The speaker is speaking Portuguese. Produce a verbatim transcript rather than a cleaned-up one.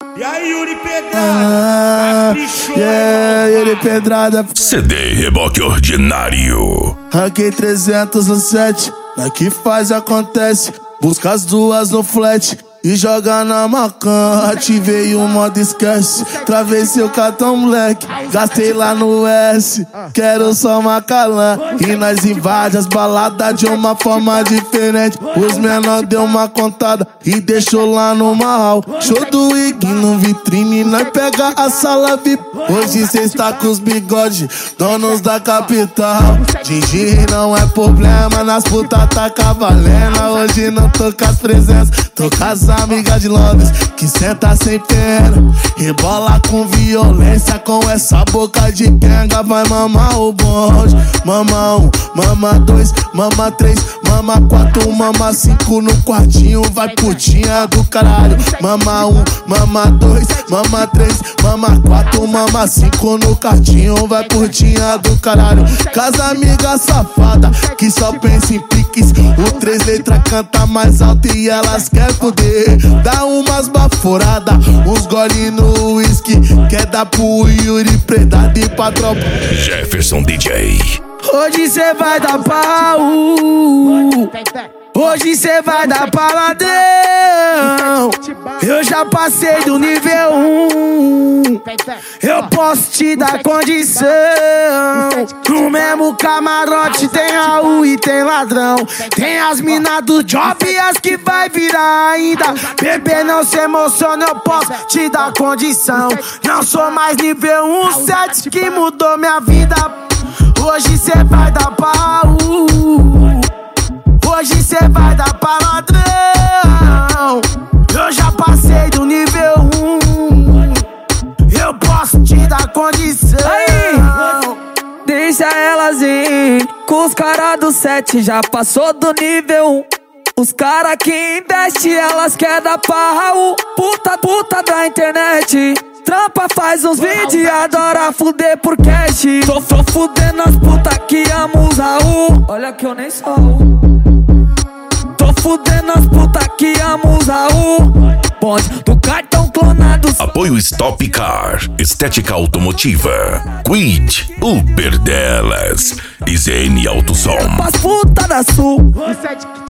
E aí, Yuri Pedrada? Ah, yeah, Yuri Pedrada. C D Reboque Ordinário. Ranquei trezentos no set, na que faz acontece. Busca as duas no flat e joga na macan. Ativei o modo esquece, travei seu cartão moleque. Gastei lá no S, quero só Macalã. E nós invade as baladas de uma forma diferente. Os menor deu uma contada e deixou lá no marral. Show do Ig no vitrine, nós pega a sala V I P. Hoje cê está com os bigodes, donos da capital. Gigi não é problema, nas putas tá cavalena. Hoje não tô com as presenças, tô com as amiga de Londres que senta sem pena, rebola com violência, com essa boca de quenga. Vai mamar o bonde, mama um, mama dois, mama três, mama quatro, mama cinco no quartinho, vai putinha do caralho. Mama um, mama dois, mama três, mama quatro, mama cinco no quartinho, vai putinha do caralho. Casa amiga safada que só pensa em piques, o três letras canta mais alto e elas quer poder. Dá umas baforadas, uns gole no whisky, quer dar pro Yuri Pedrada e pra tropa Jefferson D J. Hoje cê vai dar pau, hoje cê vai dar paladão. Eu já passei do nível um, eu posso te dar condição. No mesmo camarote tem Raul e tem ladrão. Tem as minas do job e as que vai virar ainda. Bebê, não se emociona, eu posso te dar condição. Não sou mais nível um, sete que mudou minha vida. Hoje cê vai dar pau, hoje cê vai dar pra ladrão. Eu já passei do nível um, eu posso te dar condição. Aí, deixa elas ir, com os caras do sete já passou do nível um. Os caras que investem, elas quer dar pra Raul. Puta, puta da internet, trampa, faz uns vídeos, adora fuder por cash. Tô, tô fudendo as putas que amam os Raul. Olha que eu nem sou. Tô fudendo as putas que amam os Raul. Bonde do cartão clonado. Apoio Stop Car, estética automotiva. Quid, Uber delas. E Z N Autosom. As putas da Sul.